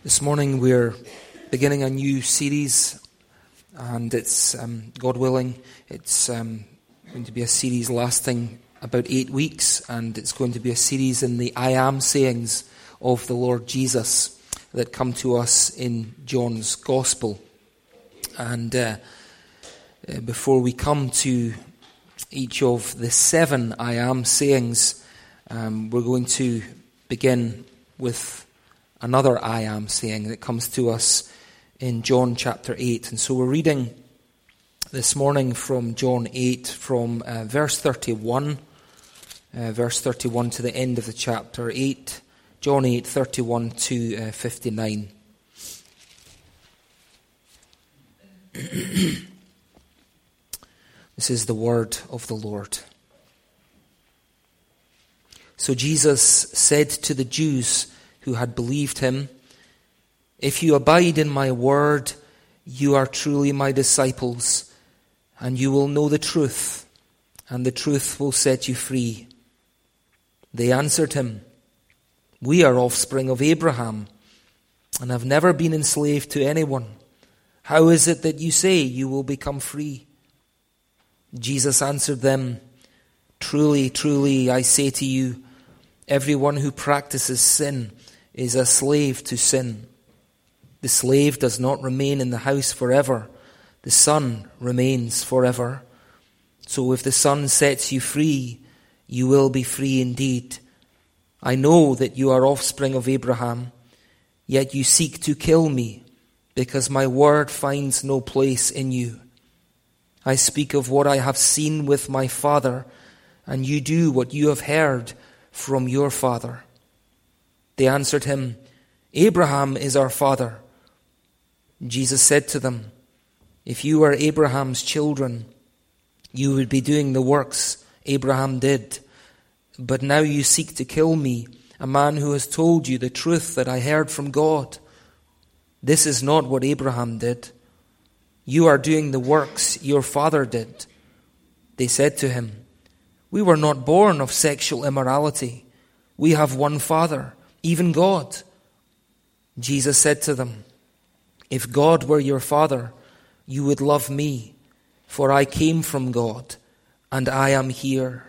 This morning we're beginning a new series, and it's, God willing, it's going to be a series lasting about 8 weeks, and it's going to be a series in the I am sayings of the Lord Jesus that come to us in John's Gospel. And before we come to each of the 7 I am sayings, we're going to begin with another I am saying that comes to us in John chapter 8. And so we're reading this morning from John 8, from verse 31 to the end of the chapter 8, John 8, 31 to 59. This is the word of the Lord. So Jesus said to the Jews who had believed him, "If you abide in my word, you are truly my disciples, and you will know the truth, and the truth will set you free." They answered him, "We are offspring of Abraham, and have never been enslaved to anyone. How is it that you say you will become free?" Jesus answered them, "Truly, truly, I say to you, everyone who practices sin is a slave to sin. The slave does not remain in the house forever. The Son remains forever. So if the Son sets you free, you will be free indeed. I know that you are offspring of Abraham, yet you seek to kill me, because my word finds no place in you. I speak of what I have seen with my Father, and you do what you have heard from your father." They answered him, "Abraham is our father." Jesus said to them, "If you were Abraham's children, you would be doing the works Abraham did. But now you seek to kill me, a man who has told you the truth that I heard from God. This is not what Abraham did. You are doing the works your father did." They said to him, "We were not born of sexual immorality. We have one Father, even God." Jesus said to them, "If God were your Father, you would love me, for I came from God, and I am here.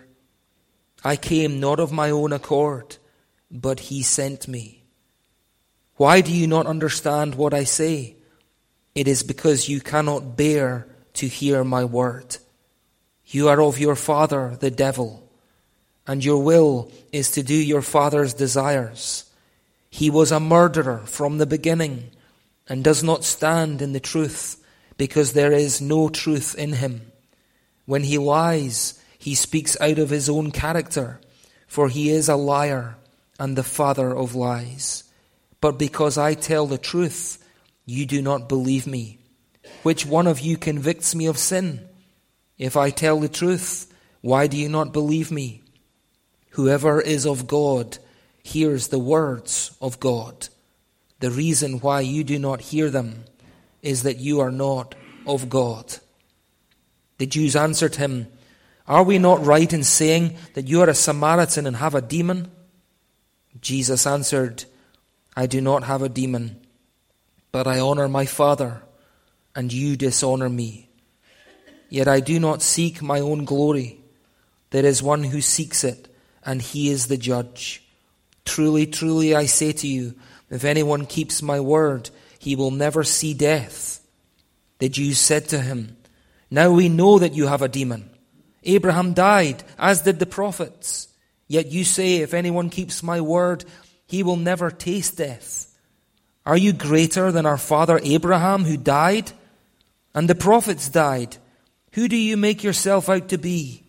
I came not of my own accord, but he sent me. Why do you not understand what I say? It is because you cannot bear to hear my word. You are of your father, the devil, and your will is to do your father's desires. He was a murderer from the beginning and does not stand in the truth, because there is no truth in him. When he lies, he speaks out of his own character, for he is a liar and the father of lies. But because I tell the truth, you do not believe me. Which one of you convicts me of sin? If I tell the truth, why do you not believe me? Whoever is of God hears the words of God. The reason why you do not hear them is that you are not of God." The Jews answered him, "Are we not right in saying that you are a Samaritan and have a demon?" Jesus answered, "I do not have a demon, but I honor my Father, and you dishonor me. Yet I do not seek my own glory. There is one who seeks it, and he is the judge. Truly, truly, I say to you, if anyone keeps my word, he will never see death." The Jews said to him, "Now we know that you have a demon. Abraham died, as did the prophets. Yet you say, if anyone keeps my word, he will never taste death. Are you greater than our father Abraham, who died? And the prophets died. Who do you make yourself out to be?"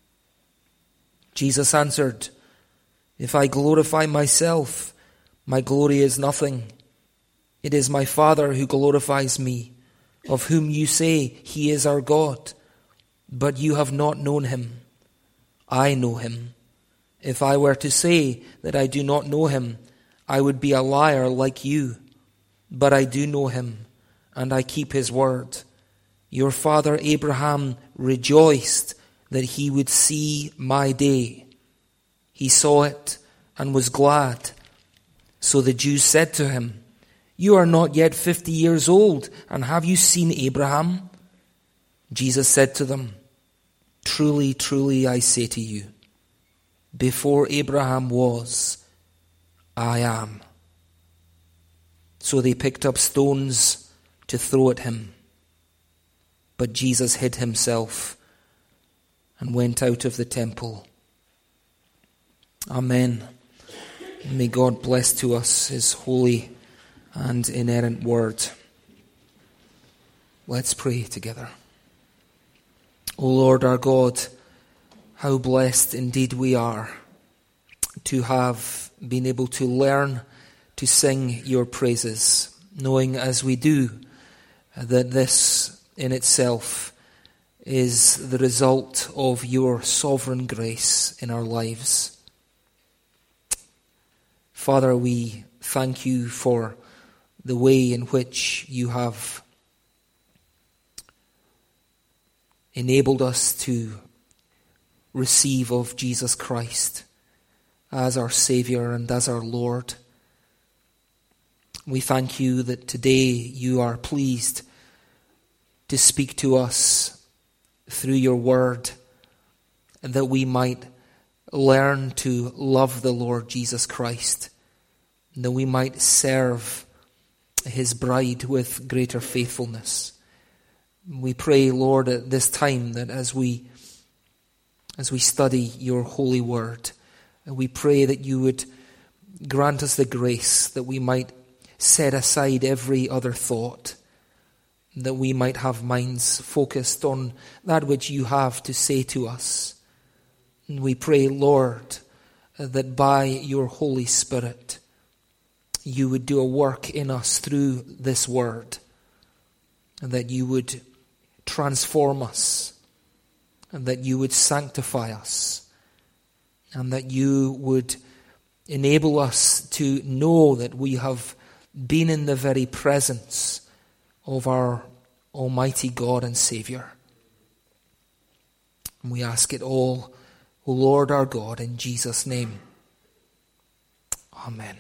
Jesus answered, "If I glorify myself, my glory is nothing. It is my Father who glorifies me, of whom you say he is our God. But you have not known him. I know him. If I were to say that I do not know him, I would be a liar like you. But I do know him, and I keep his word. Your father Abraham rejoiced that he would see my day. He saw it and was glad. So the Jews said to him, You are not yet 50 years old, and have you seen Abraham?" Jesus said to them, "Truly, truly, I say to you, before Abraham was, I am." So they picked up stones to throw at him. But Jesus hid himself and went out of the temple. Amen. May God bless to us his holy and inerrant word. Let's pray together. O Lord our God, how blessed indeed we are to have been able to learn to sing your praises, knowing as we do that this in itself is the result of your sovereign grace in our lives. Father, we thank you for the way in which you have enabled us to receive of Jesus Christ as our Savior and as our Lord. We thank you that today you are pleased to speak to us through your word, and that we might learn to love the Lord Jesus Christ, and that we might serve his bride with greater faithfulness. We pray, Lord, at this time that as we study your holy word, we pray that you would grant us the grace that we might set aside every other thought, that we might have minds focused on that which you have to say to us. And we pray, Lord, that by your Holy Spirit, you would do a work in us through this word, and that you would transform us, and that you would sanctify us, and that you would enable us to know that we have been in the very presence of our Almighty God and Savior. And we ask it all, O Lord our God, in Jesus' name. Amen.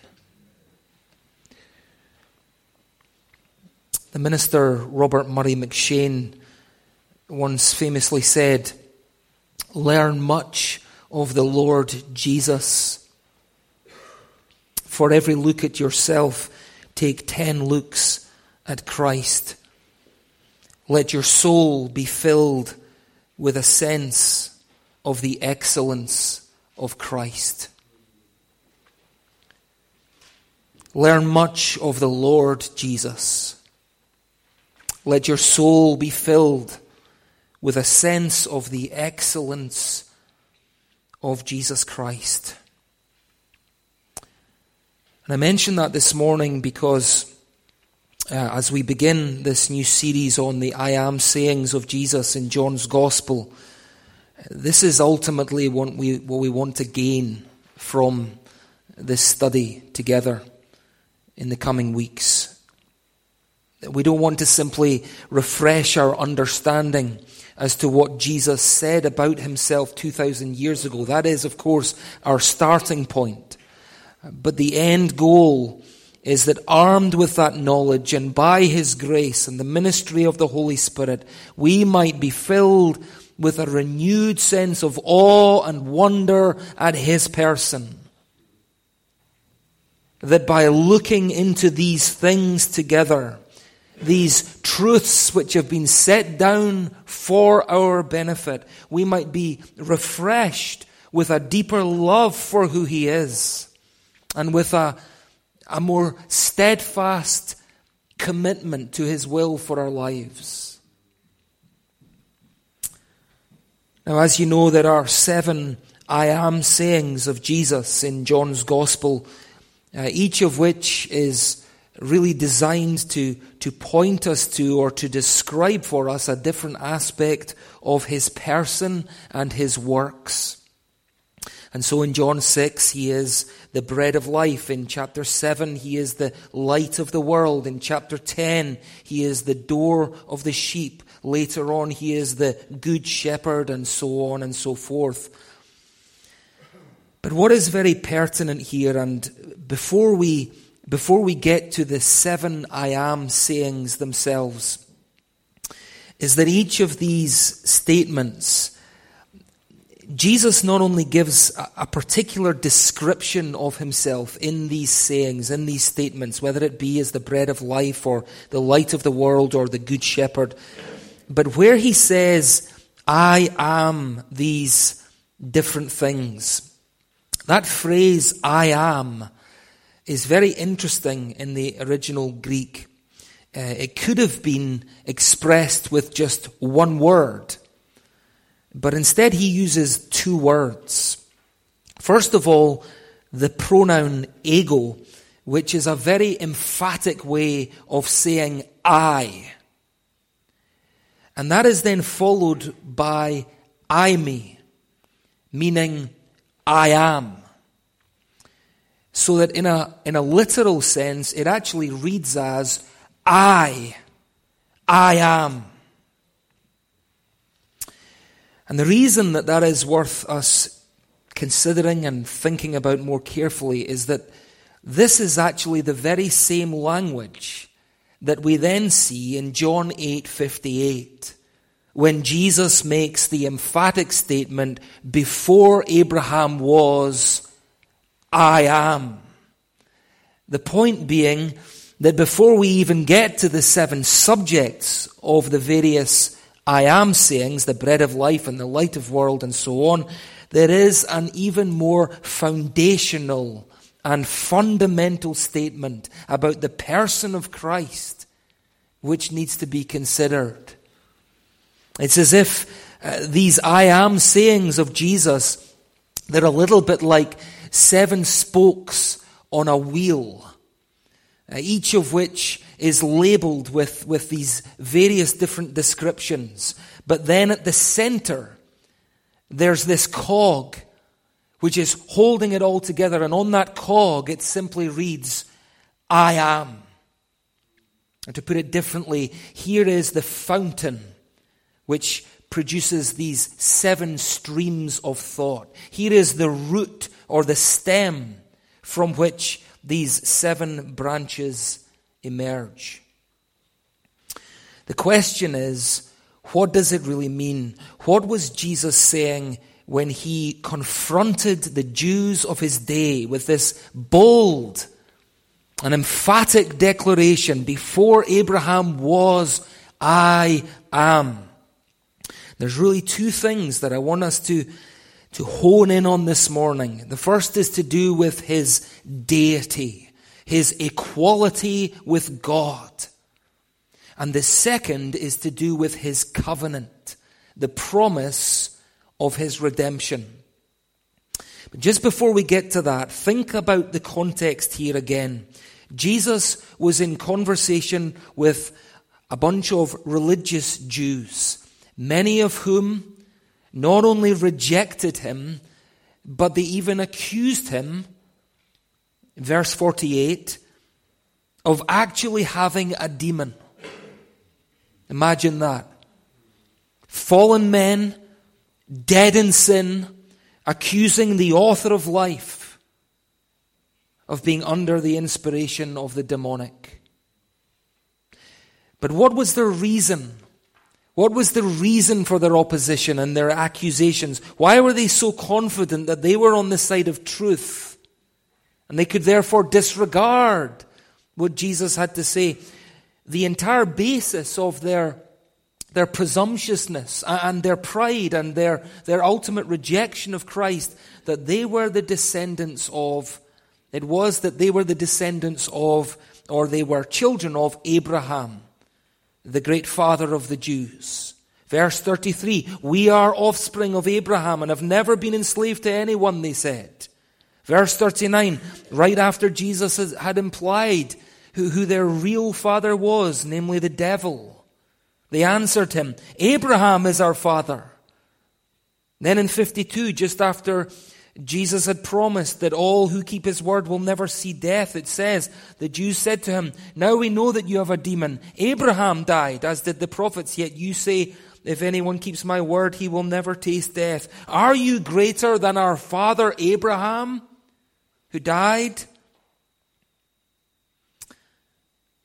The minister Robert Murray McShane once famously said, "Learn much of the Lord Jesus. For every look at yourself, take 10 looks at Christ. Let your soul be filled with a sense of the excellence of Christ." Learn much of the Lord Jesus. Let your soul be filled with a sense of the excellence of Jesus Christ. And I mention that this morning because as we begin this new series on the I am sayings of Jesus in John's Gospel, this is ultimately what we want to gain from this study together in the coming weeks. We don't want to simply refresh our understanding as to what Jesus said about himself 2,000 years ago. That is, of course, our starting point. But the end goal is that armed with that knowledge and by his grace and the ministry of the Holy Spirit, we might be filled with a renewed sense of awe and wonder at his person. That by looking into these things together, these truths which have been set down for our benefit, we might be refreshed with a deeper love for who he is, and with a more steadfast commitment to his will for our lives. Now, as you know, there are 7 I am sayings of Jesus in John's Gospel, each of which is really designed to point us to or to describe for us a different aspect of his person and his works. And so in John 6, he is the bread of life. In chapter 7, he is the light of the world. In chapter 10, he is the door of the sheep. Later on, he is the good shepherd, and so on and so forth. But what is very pertinent here, and before we before we get to the 7 I am sayings themselves, is that each of these statements, Jesus not only gives a particular description of himself in these sayings, in these statements, whether it be as the bread of life or the light of the world or the good shepherd, but where he says, I am these different things, that phrase, I am, is very interesting in the original Greek. It could have been expressed with just one word, but instead he uses 2 words. First of all, the pronoun ego, which is a very emphatic way of saying I. And that is then followed by eimi, meaning I am. So that in a literal sense, it actually reads as I am. And the reason that is worth us considering and thinking about more carefully is that this is actually the very same language that we then see in John 8:58, when Jesus makes the emphatic statement, before Abraham was, I am. The point being that before we even get to the 7 subjects of the various I am sayings, the bread of life and the light of world and so on, there is an even more foundational and fundamental statement about the person of Christ which needs to be considered. It's as if these I am sayings of Jesus, they're a little bit like 7 spokes on a wheel, each of which is labeled with these various different descriptions. But then at the center, there's this cog, which is holding it all together. And on that cog, it simply reads, I am. And to put it differently, here is the fountain, which produces these 7 streams of thought. Here is the root or the stem from which these 7 branches emerge. The question is, what does it really mean? What was Jesus saying when he confronted the Jews of his day with this bold and emphatic declaration, before Abraham was, I am? There's really 2 things that I want us to hone in on this morning. The first is to do with his deity, his equality with God. And the second is to do with his covenant, the promise of his redemption. But just before we get to that, think about the context here again. Jesus was in conversation with a bunch of religious Jews, many of whom not only rejected him, but they even accused him, verse 48, of actually having a demon. Imagine that. Fallen men, dead in sin, accusing the author of life of being under the inspiration of the demonic. But what was their reason? What was the reason for their opposition and their accusations? Why were they so confident that they were on the side of truth? And they could therefore disregard what Jesus had to say. The entire basis of their presumptuousness and their pride and their ultimate rejection of Christ, that they were the descendants of, it was that they were the descendants of, or they were children of Abraham, the great father of the Jews. Verse 33, we are offspring of Abraham and have never been enslaved to anyone, they said. Verse 39, right after Jesus had implied who their real father was, namely the devil, they answered him, Abraham is our father. Then in 52, just after Jesus had promised that all who keep his word will never see death, it says, the Jews said to him, now we know that you have a demon. Abraham died, as did the prophets, yet you say, if anyone keeps my word, he will never taste death. Are you greater than our father Abraham, who died?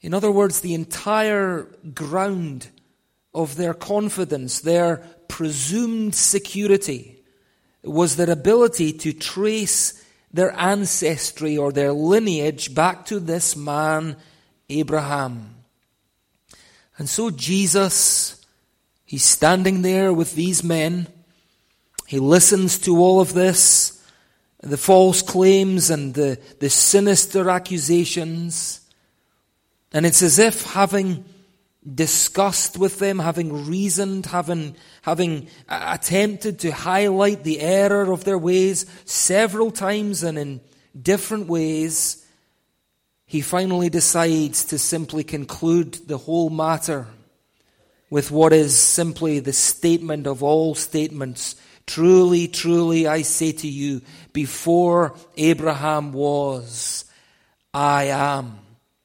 In other words, the entire ground of their confidence, their presumed security, was their ability to trace their ancestry or their lineage back to this man, Abraham. And so Jesus, he's standing there with these men. He listens to all of this, the false claims and the sinister accusations. And it's as if, having discussed with them, having reasoned, having attempted to highlight the error of their ways several times and in different ways, he finally decides to simply conclude the whole matter with what is simply the statement of all statements. Truly, truly, I say to you, before Abraham was, I am.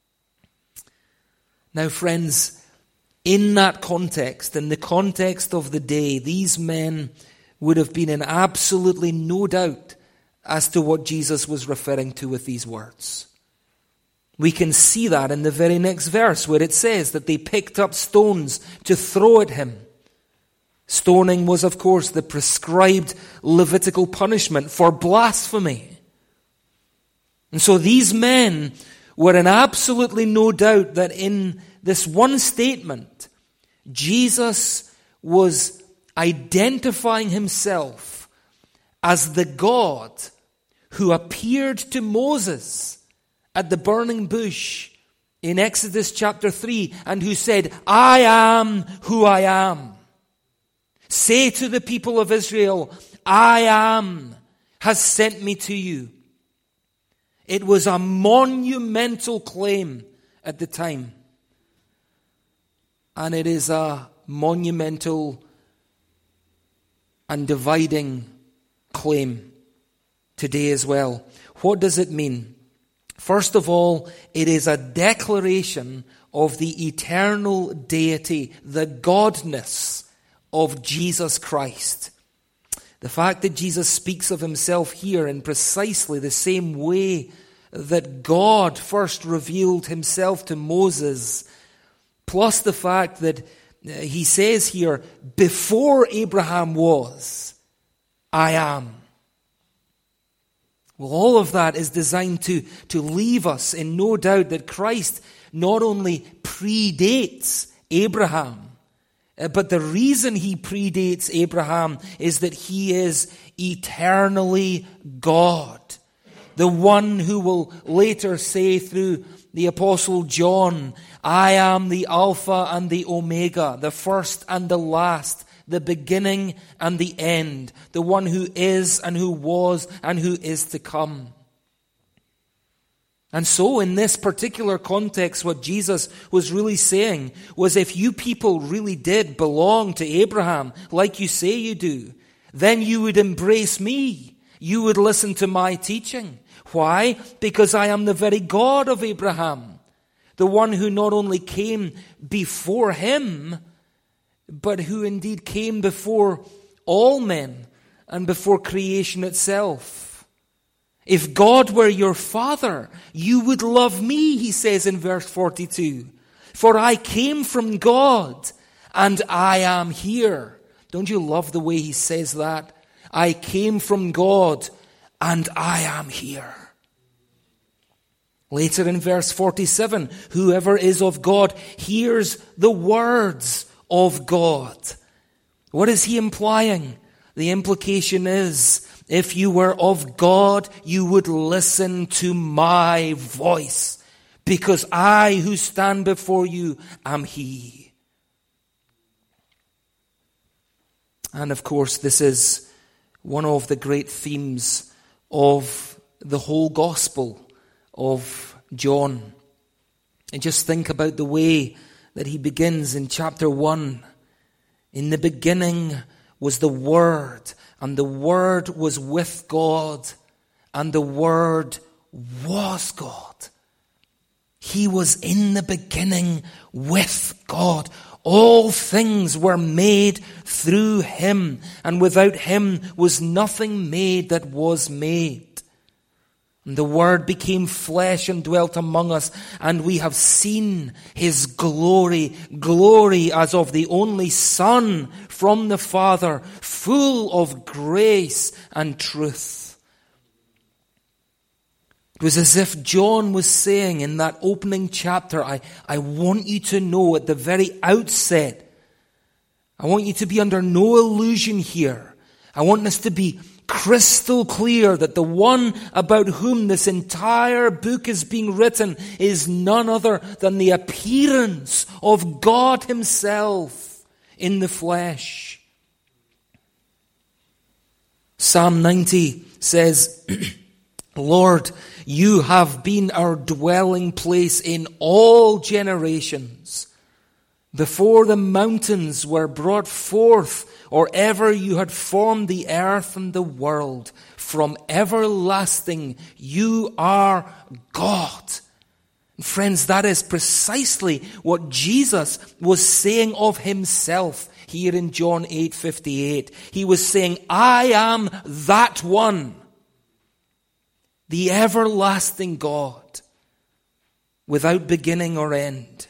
Now, friends, in that context, in the context of the day, these men would have been in absolutely no doubt as to what Jesus was referring to with these words. We can see that in the very next verse where it says that they picked up stones to throw at him. Stoning was, of course, the prescribed Levitical punishment for blasphemy. And so these men were in absolutely no doubt that in this one statement, Jesus was identifying himself as the God who appeared to Moses at the burning bush in Exodus chapter 3 and who said, I am who I am. Say to the people of Israel, I am has sent me to you. It was a monumental claim at the time. And it is a monumental and dividing claim today as well. What does it mean? First of all, it is a declaration of the eternal deity, the godness of Jesus Christ. The fact that Jesus speaks of himself here in precisely the same way that God first revealed himself to Moses, plus the fact that he says here, before Abraham was, I am. Well, all of that is designed to leave us in no doubt that Christ not only predates Abraham, but the reason he predates Abraham is that he is eternally God. The one who will later say through the Apostle John, I am the Alpha and the Omega, the first and the last, the beginning and the end, the one who is and who was and who is to come. And so in this particular context, what Jesus was really saying was, if you people really did belong to Abraham, like you say you do, then you would embrace me. You would listen to my teaching. Why? Because I am the very God of Abraham, the one who not only came before him, but who indeed came before all men and before creation itself. If God were your father, you would love me, he says in verse 42. For I came from God and I am here. Don't you love the way he says that? I came from God and I am here. Later in verse 47, whoever is of God hears the words of God. What is he implying? The implication is, if you were of God, you would listen to my voice, because I who stand before you am he. And of course, this is one of the great themes of the whole gospel of John. And just think about the way that he begins in chapter 1. In the beginning was the Word, and the Word was with God, and the Word was God. He was in the beginning with God. All things were made through him, and without him was nothing made that was made. And the Word became flesh and dwelt among us, and we have seen his glory, glory as of the only Son from the Father, full of grace and truth. It was as if John was saying in that opening chapter, I want you to know at the very outset, I want you to be under no illusion here. I want us to be crystal clear that the one about whom this entire book is being written is none other than the appearance of God himself in the flesh. Psalm 90 says, Lord, you have been our dwelling place in all generations. Before the mountains were brought forth, or ever you had formed the earth and the world, from everlasting you are God. And friends, that is precisely what Jesus was saying of himself here in John 8:58. He was saying, I am that one, the everlasting God, without beginning or end.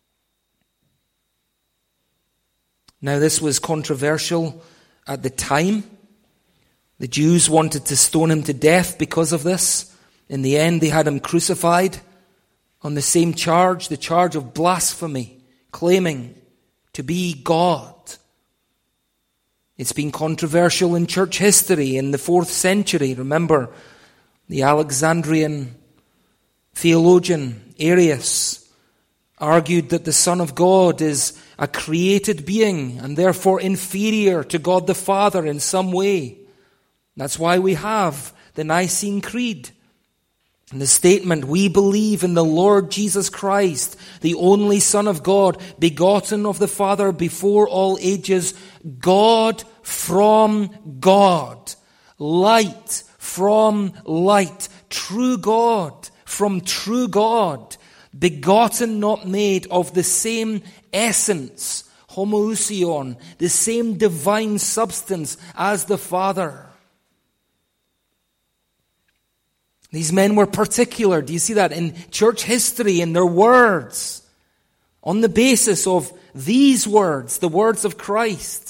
Now, this was controversial at the time. The Jews wanted to stone him to death because of this. In the end, they had him crucified on the same charge, the charge of blasphemy, claiming to be God. It's been controversial in church history in the 4th century. Remember, the Alexandrian theologian Arius argued that the Son of God is a created being and therefore inferior to God the Father in some way. That's why we have the Nicene Creed. And the statement, we believe in the Lord Jesus Christ, the only Son of God, begotten of the Father before all ages, God from God, light from light, true God from true God, begotten, not made, of the same essence, homoousion, the same divine substance as the Father. These men were particular. Do you see that in church history, in their words, on the basis of these words, the words of Christ?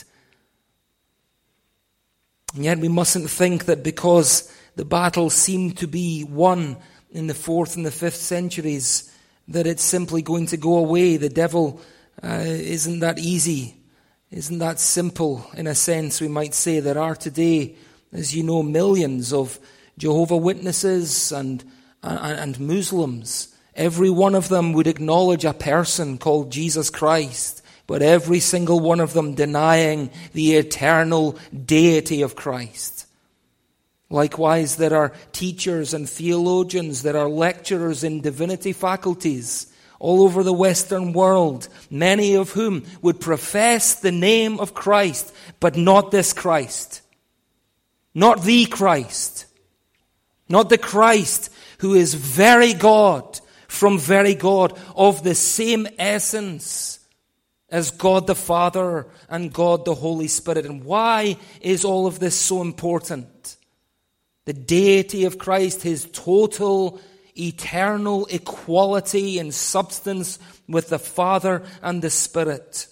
And yet we mustn't think that because the battle seemed to be won in the 4th and the 5th centuries, that it's simply going to go away. The devil isn't that easy, isn't that simple. In a sense, we might say there are today, as you know, millions of Jehovah's Witnesses and Muslims. Every one of them would acknowledge a person called Jesus Christ, but every single one of them denying the eternal deity of Christ. Likewise, there are teachers and theologians, there are lecturers in divinity faculties all over the Western world, many of whom would profess the name of Christ, but not this Christ. Not the Christ. Not the Christ who is very God, from very God, of the same essence as God the Father and God the Holy Spirit. And why is all of this so important? The deity of Christ, his total, eternal equality in substance with the Father and the Spirit.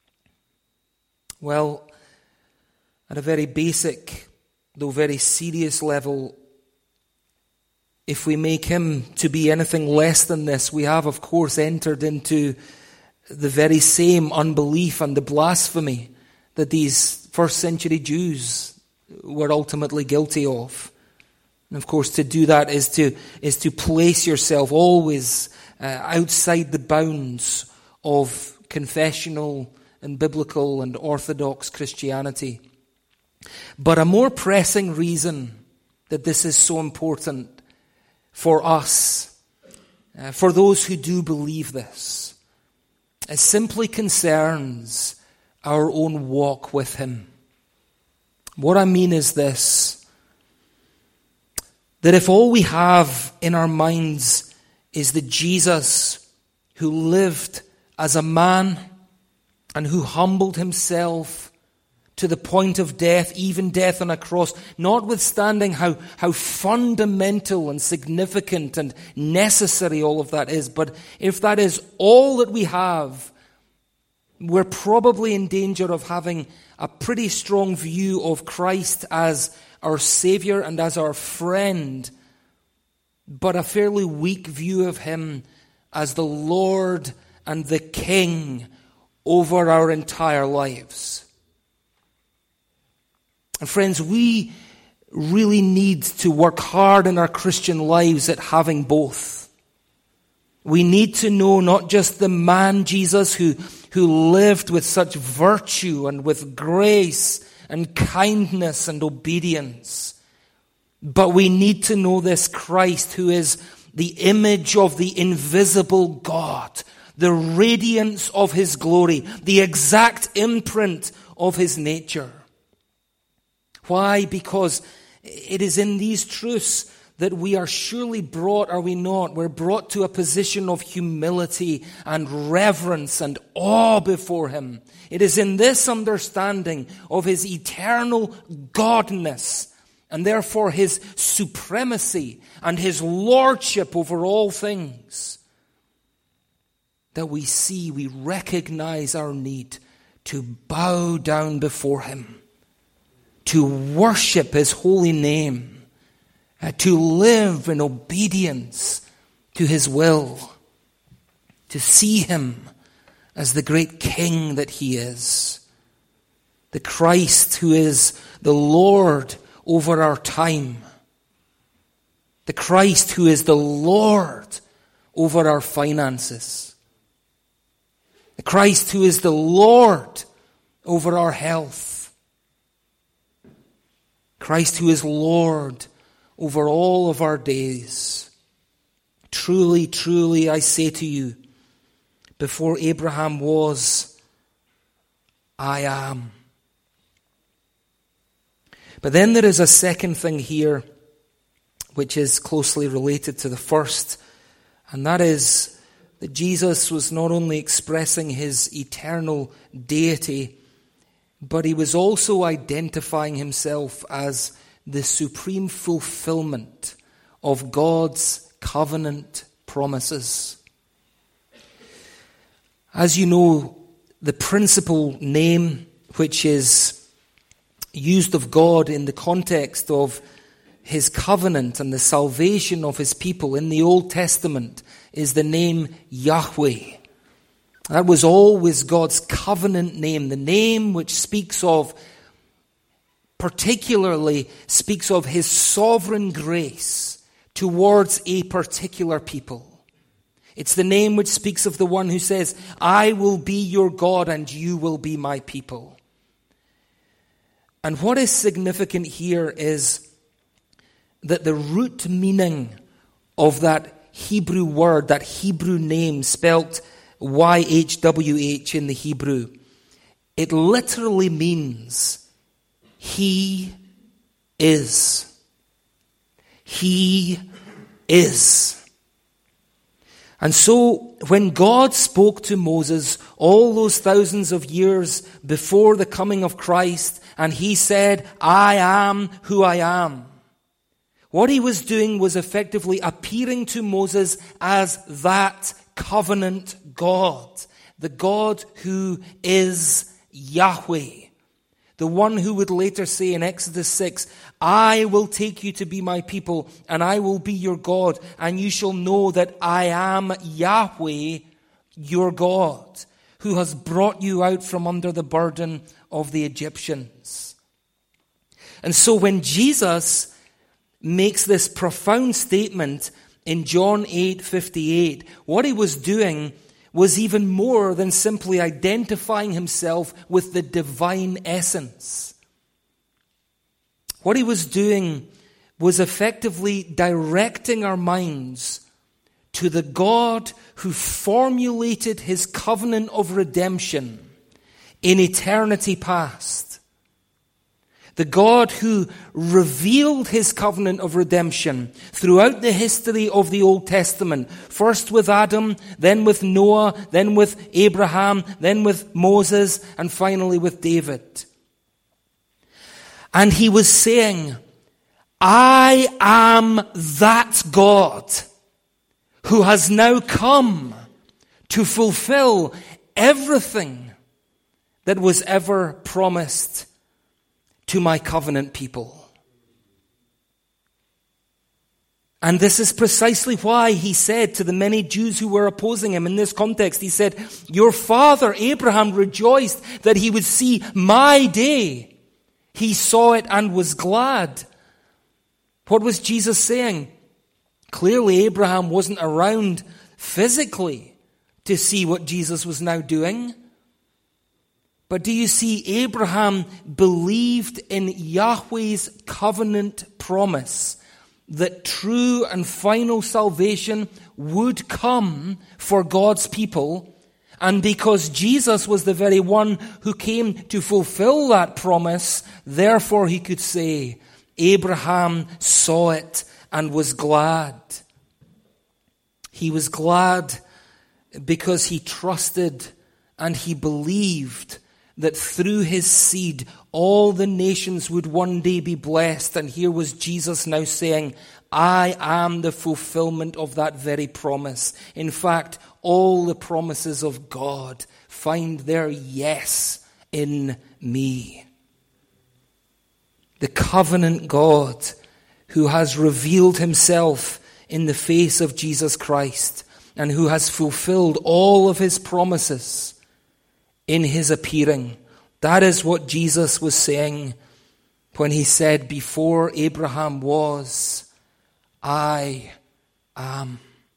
Well, at a very basic, though very serious level, if we make him to be anything less than this, we have, of course, entered into the very same unbelief and the blasphemy that these first century Jews were ultimately guilty of. And of course, to do that is to place yourself always outside the bounds of confessional and biblical and orthodox Christianity. But a more pressing reason that this is so important for us, for those who do believe this, it simply concerns our own walk with him. What I mean is this, that if all we have in our minds is the Jesus who lived as a man and who humbled himself to the point of death, even death on a cross, notwithstanding how fundamental and significant and necessary all of that is. But if that is all that we have, we're probably in danger of having a pretty strong view of Christ as our Savior and as our friend, but a fairly weak view of him as the Lord and the King over our entire lives. And friends, we really need to work hard in our Christian lives at having both. We need to know not just the man Jesus who lived with such virtue and with grace and kindness and obedience, but we need to know this Christ who is the image of the invisible God, the radiance of his glory, the exact imprint of his nature. Why? Because it is in these truths that we are surely brought, are we not? We're brought to a position of humility and reverence and awe before him. It is in this understanding of his eternal godness and therefore his supremacy and his lordship over all things that we recognize our need to bow down before him, to worship his holy name, to live in obedience to his will, to see him as the great King that he is, the Christ who is the Lord over our time, the Christ who is the Lord over our finances, the Christ who is the Lord over our health, Christ who is Lord over all of our days. Truly, truly, I say to you, before Abraham was, I am. But then there is a second thing here which is closely related to the first, and that is that Jesus was not only expressing his eternal deity, but he was also identifying himself as the supreme fulfillment of God's covenant promises. As you know, the principal name which is used of God in the context of his covenant and the salvation of his people in the Old Testament is the name Yahweh. That was always God's covenant name, the name which particularly speaks of his sovereign grace towards a particular people. It's the name which speaks of the one who says, I will be your God and you will be my people. And what is significant here is that the root meaning of that Hebrew word, that Hebrew name spelt YHWH in the Hebrew, it literally means He is. He is. And so when God spoke to Moses all those thousands of years before the coming of Christ, and he said, I am who I am, what he was doing was effectively appearing to Moses as that covenant God, the God who is Yahweh, the one who would later say in Exodus 6, I will take you to be my people, and I will be your God, and you shall know that I am Yahweh, your God, who has brought you out from under the burden of the Egyptians. And so when Jesus makes this profound statement in John 8:58, what he was doing was even more than simply identifying himself with the divine essence. What he was doing was effectively directing our minds to the God who formulated his covenant of redemption in eternity past. The God who revealed his covenant of redemption throughout the history of the Old Testament, first with Adam, then with Noah, then with Abraham, then with Moses, and finally with David. And he was saying, I am that God who has now come to fulfill everything that was ever promised to my covenant people. And this is precisely why he said to the many Jews who were opposing him in this context, he said, your father Abraham rejoiced that he would see my day. He saw it and was glad. What was Jesus saying? Clearly Abraham wasn't around physically to see what Jesus was now doing. But do you see, Abraham believed in Yahweh's covenant promise that true and final salvation would come for God's people. And because Jesus was the very one who came to fulfill that promise, therefore he could say, Abraham saw it and was glad. He was glad because he trusted and he believed that through his seed, all the nations would one day be blessed. And here was Jesus now saying, I am the fulfillment of that very promise. In fact, all the promises of God find their yes in me. The covenant God who has revealed himself in the face of Jesus Christ and who has fulfilled all of his promises in his appearing. That is what Jesus was saying when he said, before Abraham was, I am.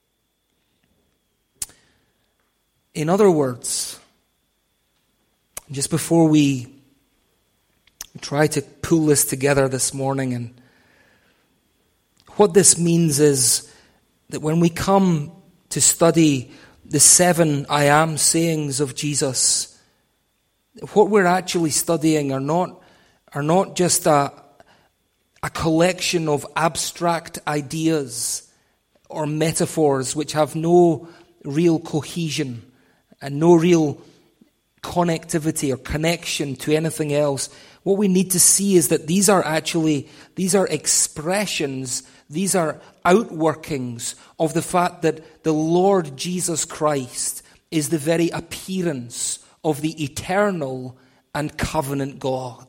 In other words, just before we try to pull this together this morning, and what this means is that when we come to study the 7 I am sayings of Jesus, what we're actually studying are not just a collection of abstract ideas or metaphors which have no real cohesion and no real connectivity or connection to anything else. What we need to see is that these are expressions, these are outworkings of the fact that the Lord Jesus Christ is the very appearance of the eternal and covenant God.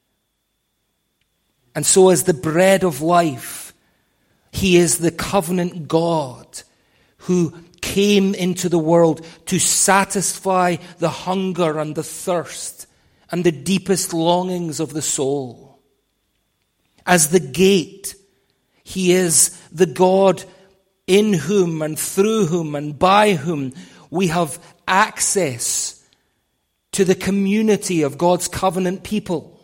And so as the bread of life, he is the covenant God who came into the world to satisfy the hunger and the thirst and the deepest longings of the soul. As the gate, he is the God in whom and through whom and by whom we have access to the community of God's covenant people.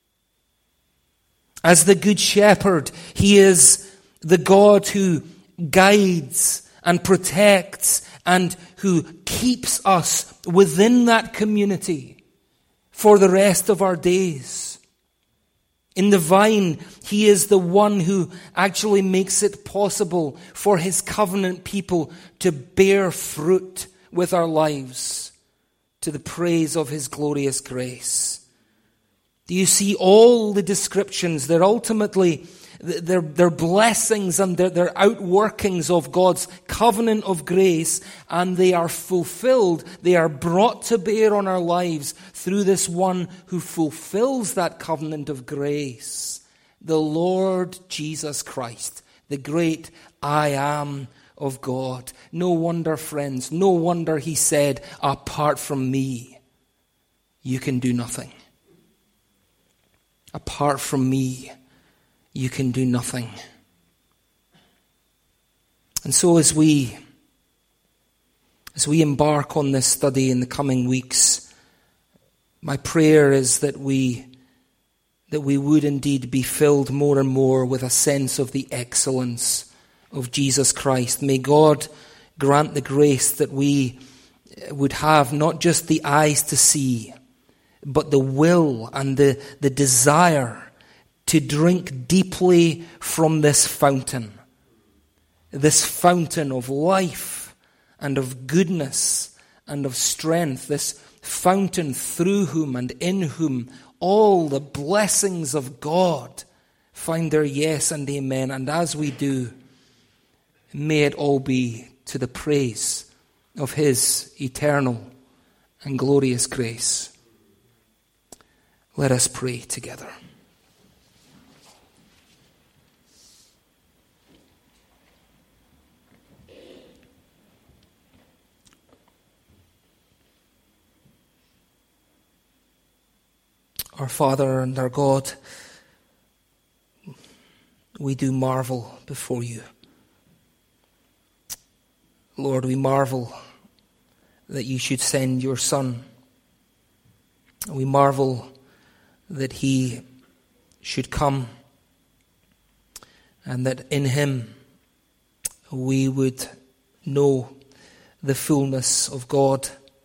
As the Good Shepherd, he is the God who guides and protects and who keeps us within that community for the rest of our days. In the vine, he is the one who actually makes it possible for his covenant people to bear fruit with our lives to the praise of his glorious grace. Do you see all the descriptions? They're ultimately, they're blessings and they're outworkings of God's covenant of grace, and they are fulfilled. They are brought to bear on our lives through this one who fulfills that covenant of grace, the Lord Jesus Christ, the great I am of God. No wonder, friends, no wonder he said, apart from me, you can do nothing. Apart from me, you can do nothing. And so as we embark on this study in the coming weeks, my prayer is that we would indeed be filled more and more with a sense of the excellence of Jesus Christ. May God grant the grace that we would have not just the eyes to see, but the will and the desire to drink deeply from this fountain of life and of goodness and of strength, this fountain through whom and in whom all the blessings of God find their yes and amen. And as we do, may it all be to the praise of his eternal and glorious grace. Let us pray together. Our Father and our God, we do marvel before you. Lord, we marvel that you should send your Son. We marvel that he should come and that in him we would know the fullness of God.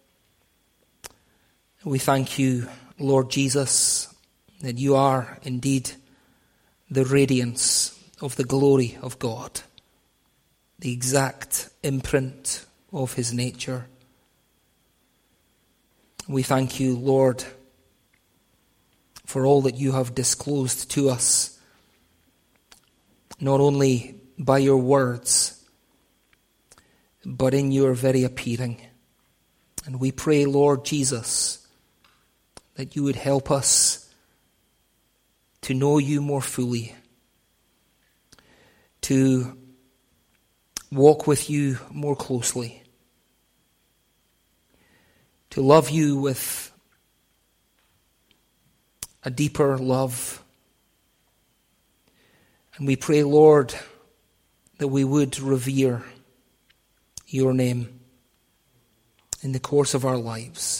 We thank you, Lord Jesus, that you are indeed the radiance of the glory of God, the exact imprint of his nature. We thank you, Lord, for all that you have disclosed to us, not only by your words, but in your very appearing. And we pray, Lord Jesus, that you would help us to know you more fully, to walk with you more closely, to love you with a deeper love. And we pray, Lord, that we would revere your name in the course of our lives.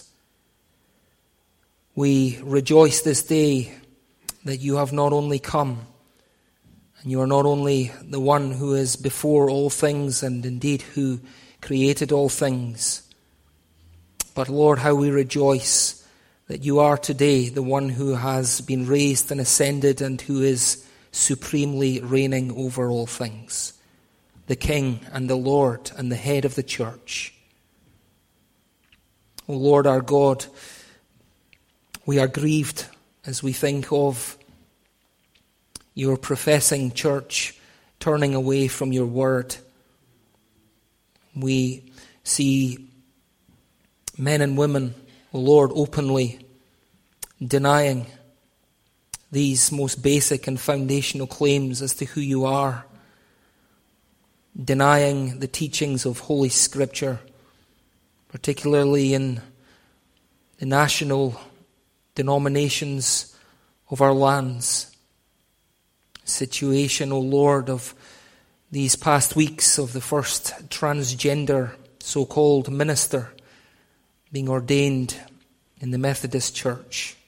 We rejoice this day that you have not only come, and you are not only the one who is before all things and indeed who created all things, but Lord, how we rejoice that you are today the one who has been raised and ascended and who is supremely reigning over all things, the King and the Lord and the head of the church. O Lord our God, we are grieved as we think of your professing church turning away from your word. We see men and women, O Lord, openly denying these most basic and foundational claims as to who you are, denying the teachings of Holy Scripture, particularly in the national denominations of our lands. Situation, O Lord, of these past weeks of the first transgender so-called minister being ordained in the Methodist Church.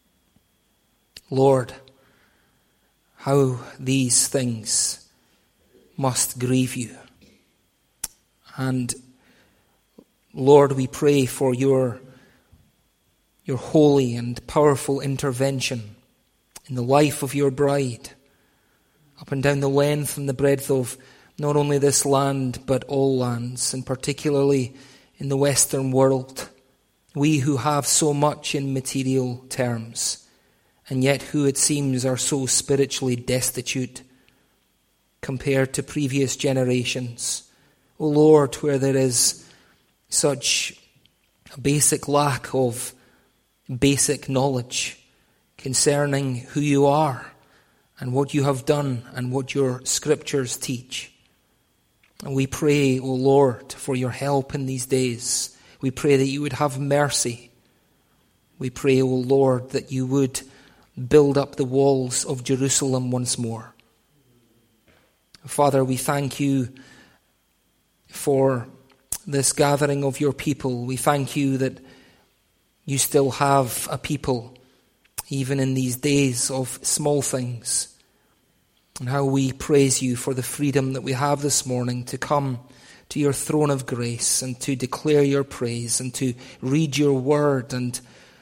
Lord, how these things must grieve you. And Lord, we pray for your holy and powerful intervention in the life of your bride, up and down the length and the breadth of not only this land, but all lands, and particularly in the Western world. We who have so much in material terms, and yet who it seems are so spiritually destitute compared to previous generations. O Lord, where there is such a basic lack of basic knowledge concerning who you are and what you have done and what your scriptures teach. And we pray, O Lord, for your help in these days. We pray that you would have mercy. We pray, O Lord, that you would build up the walls of Jerusalem once more. Father, we thank you for this gathering of your people. We thank you that you still have a people, even in these days of small things. And how we praise you for the freedom that we have this morning to come to your throne of grace and to declare your praise and to read your word, and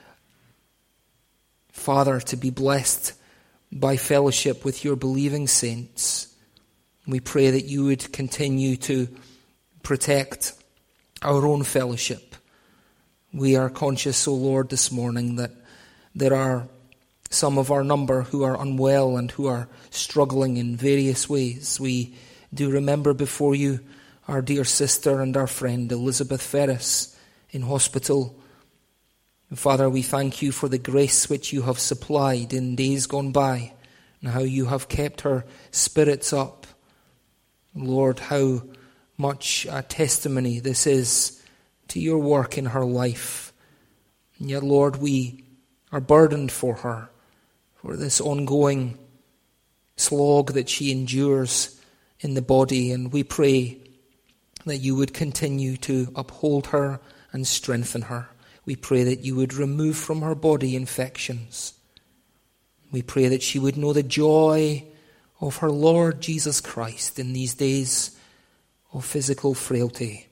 Father, to be blessed by fellowship with your believing saints. We pray that you would continue to protect our own fellowship We are conscious, O Lord, this morning that there are some of our number who are unwell and who are struggling in various ways. We do remember before you our dear sister and our friend Elizabeth Ferris in hospital. And Father, we thank you for the grace which you have supplied in days gone by, and how you have kept her spirits up. Lord, how much a testimony this is to your work in her life. And yet, Lord, we are burdened for her, for this ongoing slog that she endures in the body, and we pray that you would continue to uphold her and strengthen her. We pray that you would remove from her body infections. We pray that she would know the joy of her Lord Jesus Christ in these days of physical frailty.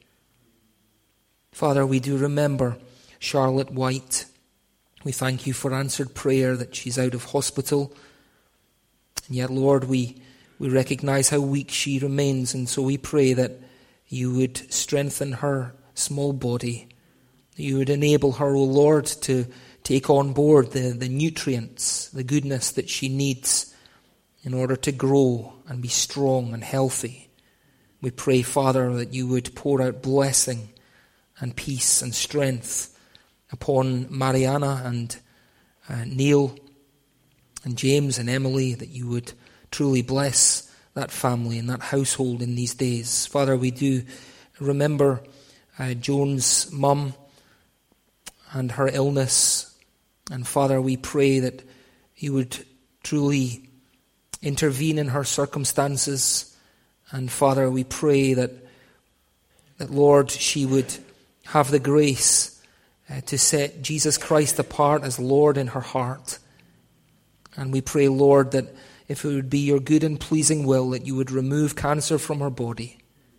Father, we do remember Charlotte White. We thank you for answered prayer that she's out of hospital. And yet, Lord, we recognize how weak she remains, and so we pray that you would strengthen her small body. You would enable her, O Lord, to take on board the nutrients, the goodness that she needs in order to grow and be strong and healthy. We pray, Father, that you would pour out blessing and peace and strength upon Mariana and Neil and James and Emily, that you would truly bless that family and that household in these days. Father, we do remember Joan's mum and her illness. And Father, we pray that you would truly intervene in her circumstances. And Father, we pray that Lord, she would have the grace to set Jesus Christ apart as Lord in her heart. And we pray, Lord, that if it would be your good and pleasing will, that you would remove cancer from her body.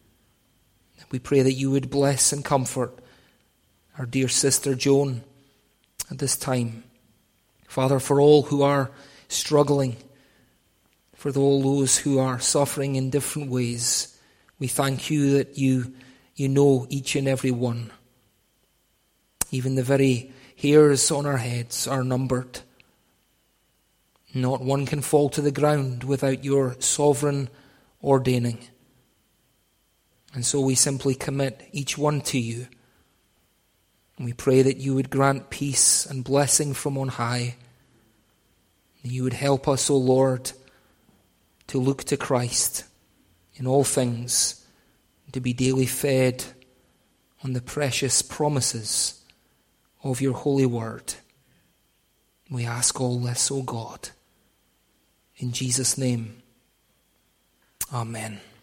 We pray that you would bless and comfort our dear sister Joan at this time. Father, for all who are struggling, for all those who are suffering in different ways, we thank you that you know each and every one. Even the very hairs on our heads are numbered. Not one can fall to the ground without your sovereign ordaining. And so we simply commit each one to you. And we pray that you would grant peace and blessing from on high. That you would help us, O Lord, to look to Christ in all things, to be daily fed on the precious promises of your holy word. We ask all this, O God, in Jesus' name. Amen.